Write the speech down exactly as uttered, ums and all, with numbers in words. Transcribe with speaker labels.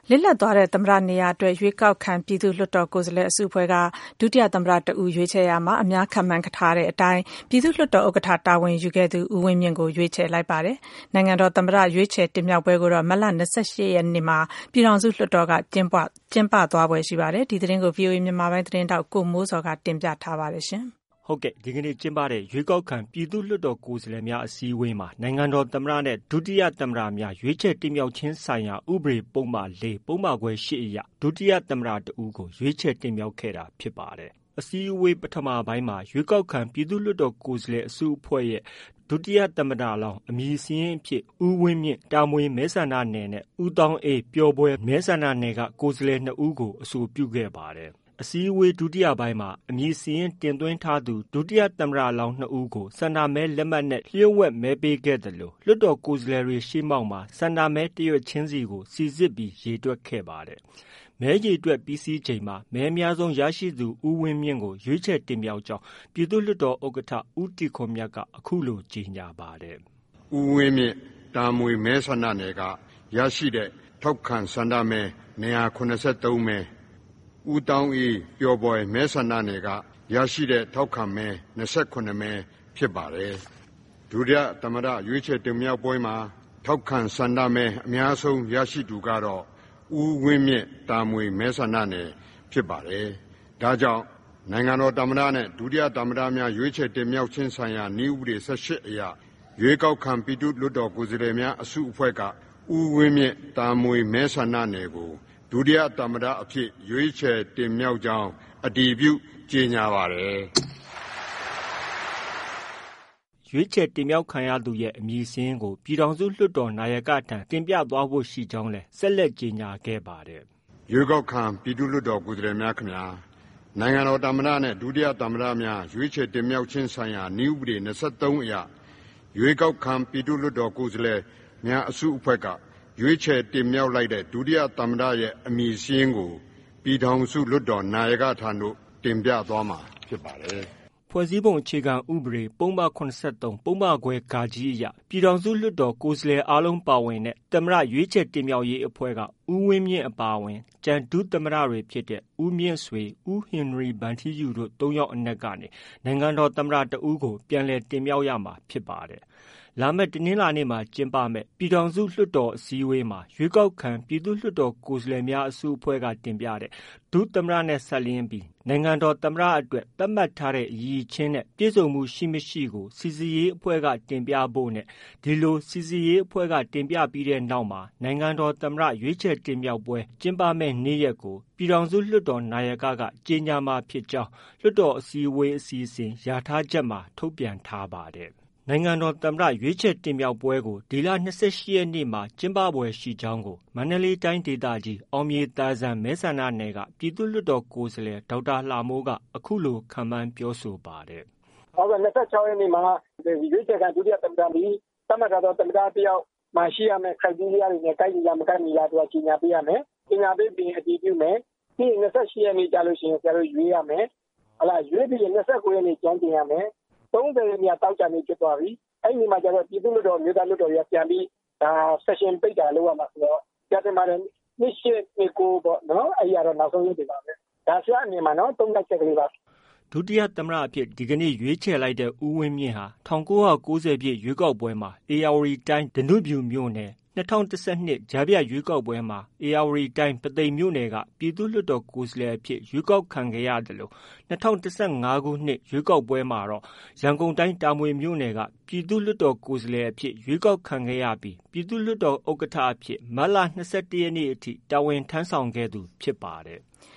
Speaker 1: လစ်လပ်သွားတဲ့သမ္မတနေရာအတွက်ရွေးကောက်ခံပြည်သူ့လွှတ်တော်ကိုယ်စားလှယ်အစုအဖွဲ့ကဒုတိယသမ္မတတဦးရွေးချယ်ရာမှာအများခန့်မှန်းထားတဲ့အတိုင်းပြည်သူ့လွှတ်တော်ဥက္ကဋ္ဌတာဝန်ယူခဲ့သူဦးဝင်းမြင့်ကိုရွေးချယ်လိုက်ပါတယ်။နိုင်ငံတော်သမ္မတရွေးချယ်တင်မြှောက်ပွဲကိုတော့မတ်လ၂၈ရက်နေ့မှာပြည်ထောင်စုလွှတ်တော်ကကျင်းပကျင်းပသွားပွဲရှိပါတယ်။ဒီသတင်းကို ဗွီအိုအေ မြန်မာပိုင်းသတင်းတောက်ကိုမိုးစောကတင်ပြထားပါတယ်ရှင်။
Speaker 2: ဟုတ်ကဲ့ဒီကနေ့ကျင်းပတဲ့ရွေးကောက်ခံပြည်သူ့လွှတ်တော်ကိုယ်စားလှယ်များအစည်းအဝေးမှာနိုင်ငံတော်သမ္မတနဲ့ဒုတိယသမ္မတများရွေးချယ်တင်မြှောက်ခြင်းဆိုင်ရာဥပဒေပုံမှန်၄ပုံမှန်ခွဲ၈အရဒုတိယသမ္မတတဦးကိုရွေးချယ်တင်မြှောက်ခဲ့တာဖြစ်ပါတယ်။အစည်းအဝေးပထမပိုင်းမှာရွေးကောက်ခံပြည်သူ့လွှတ်တော်ကိုယ်စားလှယ်အစုအဖွဲ့ရဲ့ဒုတိယသမ္မတလောင်းအမည်စရင်းအဖြစ်ဦးဝင်းမြင့်တာမွေမဲဆန္ဒနယ်နဲ့ဦးတောင်းအေးပျော်ပွဲမဲဆန္ဒနယ်ကကိုယ်စားလှယ်နှစ်ဦးကိုအဆိုပြုခဲ့ပါတယ်။အစည်းအဝေးဒုတိယပိုင်းမှာအမည်စီရင်တင်သွင်းထားသူဒုတိယသမ္မတလောင်းနှစ်ဦးကိုဆန္ဒမဲလက်မှတ်နဲ့လျှို့ဝှက်မဲပေးခဲ့တယ်လို့လွှတ်တော်ကိုယ်စားလှယ်တွေရှေ့မှောက်မှာဆန္ဒမဲတရွက်ချင်းစီကိုစီစစ်ပြီးရေတွက်ခဲ့ပါတယ်။မဲရေတွက်ပြီးစီးချိန်မှာမဲအများဆုံးရရှိသူဦးဝင်းမြင့်ကိုရွေးချယ်တင်မြှောက်ကြောင်းပြည်သူ့လွှတ်တော်ဥက္ကဋ္ဌဦးတီခွန်မြတ်ကအခုလိုကြေညာပါတယ်
Speaker 3: ။ဦးဝင်းမြင့်တာမွေမဲဆန္ဒနယ်ကရရှိတဲ့ထောက်ခံဆန္ဒမဲ၂၇၃မဲဦးတောင်းအေးပျော်ပွဲမဲဆန္ဒနယ်ကရရှိတဲ့ထောက်ခံမဲ၂၈မဲဖြစ်ပါတယ်။ဒုတိယသမ္မတရွေးချယ်တင်မြှောက်ပွဲမှာထောက်ခံဆန္ဒမဲအများဆုံးရရှိသူကတော့ဦးဝင်းမြင့်တာမွေမဲဆန္ဒနယ်ဖြစ်ပါတယ်။ဒါကြောင့်နိုင်ငံတော်သမ္မတနဲ့ဒုတိယသမ္မတများရွေးချယ်တင်မြှောက်ခြင်းဆိုင်ရာနည်းဥပဒေ၁၈အရရွေးကောက်ခံပြည်သူ့လွှတ်တော်ကိုယ်စားလှယ်များအစုအဖွဲ့ကဦးဝင်းမြင့်တာမွေမဲဆန္ဒနယ်ကိုဒုတိယသမ္မတအဖြစ်ရွေးချယ်တင်မြှောက်ကြောင်းအတည်ပြုကြေညာပါတယ်
Speaker 2: ။ရွေးချယ်တင်မြှောက်ခံရသူရဲ့အမည်စာရင်းကိုပြည်ထောင်စုလွှတ်တော်နာယကထံတင်ပြသွားဖို့ရှိကြောင်းလည်းဆက်လက်ကြေညာခဲ့ပါတယ်
Speaker 3: ။ရွေးကောက်ခံပြည်သူ့လွှတ်တော်ကိုယ်စားလှယ်များခင်ဗျာနိုင်ငံတော်သမ္မတနဲ့ဒုတိယသမ္မတများရွေးချယ်တင်မြှောက်ခြင်းဆိုင်ရာနည်းဥပဒေ၂၃အရရွေးကောက်ခံပြည်သူ့လွှတ်တော်ကိုယ်စားလှယ်များအစုအဖွဲ့ကရွေးချယ်တင်မြှောက်လိုက်တဲ့ဒုတိယသမ္မတရဲ့အမည်စာရင်းကိုပြည်ထောင်စုလွှတ်တော်နာယကထံသို့တင်ပြသွားမှာဖြစ်ပါတယ်
Speaker 2: ။ဖွဲ့စည်းပုံအခြေခံဥပဒေပုံမှန်၇၃ပုံမှန်ခွဲဂါကြီးအရပြည်ထောင်စုလွှတ်တော်ကိုယ်စားလှယ်အားလုံးပါဝင်တဲ့သမ္မတရွေးချယ်တင်မြှောက်ရေးအဖွဲ့ကဦးဝင်းမြင့်အပါအဝင်ကျန်ဒုသမ္မတတွေဖြစ်တဲ့ဦးမြင့်ဆွေဦးဟင်နရီဗန်ထီးယူတို့၃ယောက်အနက်ကနေနိုင်ငံတော်သမ္မတတဦးကိုပြန်လည်တင်မြှောက်ရမှာဖြစ်ပါတယ်။လာမယ့်တနင်္လာနေ့မှာကျင်းပမယ့်ပြည်ထောင်စုလွှတ်တော်အစည်းအဝေးမှာရွေးကောက်ခံပြည်သူ့လွှတ်တော်ကိုယ်စားလှယ်များအစုအဖွဲ့ကတင်ပြတဲ့ဒုသမ္မတနဲ့ဆက်လျင်းပြီးနိုင်ငံတော်သမ္မတအတွက်သတ်မှတ်ထားတဲ့အရည်အချင်းနဲ့ပြည့်စုံမှုရှိမရှိကိုစီစစ်ရေးအဖွဲ့ကတင်ပြဖို့နဲ့ဒီလိုစီစစ်ရေးအဖွဲ့ကတင်ပြပြီးတဲ့နောက်မှာနိုင်ငံတော်သမ္မတရွေးချယ်တင်မြှောက်ပွဲကျင်းပမယ့်နေ့ရက်ကိုပြည်ထောင်စုလွှတ်တော်နာယကကကြေညာမှာဖြစ်ကြောင်းလွှတ်တော်အစည်းအဝေးအစီအစဉ်ရထားချက်မှာထုတ်ပြန်ထားပါတယ်။နိုင်ငံတော်သမ္မတရွေးချယ်တင်မြှောက်ပွဲကိုဒီလ၂၈ရက်နေ့မှာကျင်းပပွဲရှိကြောင်းကိုမန္တလေးတိုင်းဒေသကြီးအောင်မြေသာဇံမဲဆန္ဒနယ်ကပြည်သူ့လွှတ်တော်ကိုယ်စားလှယ်ဒေါက်တာလှမိုးကအခုလိုခန့်မှန်းပြောဆိုပါတယ်
Speaker 4: ။ဟုတ်ကဲ့၂၆ရက်နေ့မှာရွေးချယ်ခံဒုတိယသမ္မတပြီးသတ်မှတ်ထားသောသမ္မတတယောက်မှရှိရမယ့်ခိုက်တီးရတွေနဲ့ကိုက်ညီလားမကိုက်ညီလားဆိုတာကြီးညာပေးရမယ်။ကြီးညာပေးပြီးအတည်ပြုမယ်။ပြီးရင်၂၈ရက်နေ့ကြာလို့ရှိရင်ဆရာတို့ရွေးရမယ်။ဟုတ်လားရွေးပြီးရင်၂၉ရက်နေ့ကျန်းကျင်ရမယ်။၃၀ရက်နေ့တောက်ကြနေဖြစ်သွားပြီအဲ့ဒီမှာကျတော့ပြည်သူ့လွှတ်တော်မြို့သားလွှတ်တော်ရပြန်ပြီးဒါဆက်ရှင်ပိတ်တာလုပ်ရမှာဆိုတော့ကြတဲ့မှာနှစ်ရှစ်နှစ်ကိုပေါ့နော်အဲ့ရတော့နောက်ဆုံးရည်တွေပါပဲဒါဆရာအမြင်မှာနော်သုံးသပ်ချက်ကလေးပါ
Speaker 2: ဒုတိယသမ္မတအဖြစ်ဒီကနေ့ရွေးချယ်လိုက်တဲ့ဦးဝင်းမြင့်ဟာ၁၉၉၀ပြည့်ရွေးကောက်ပွဲမှာအေရဝတီတိုင်းဒနုဖြူမြို့နယ်၂၀၁၂ကြားဖြတ်ရွေးကောက်ပွဲမှာအေရဝတီတိုင်းပုသိမ်မြို့နယ်ကပြည်သူ့လွှတ်တော်ကိုယ်စားလှယ်အဖြစ်ရွေးကောက်ခံခဲ့ရတယ်လို့၂၀၁၅ခုနှစ်ရွေးကောက်ပွဲမှာတော့ရန်ကုန်တိုင်းတာမွေမြို့နယ်ကပြည်သူ့လွှတ်တော်ကိုယ်စားလှယ်အဖြစ်ရွေးကောက်ခံခဲ့ရပြီးပြည်သူ့လွှတ်တော်ဥက္ကဋ္ဌအဖြစ်မတ်လ၂၁ရက်နေ့အထိတာဝန်ထမ်းဆောင်ခဲ့သူဖြစ်ပါတယ်။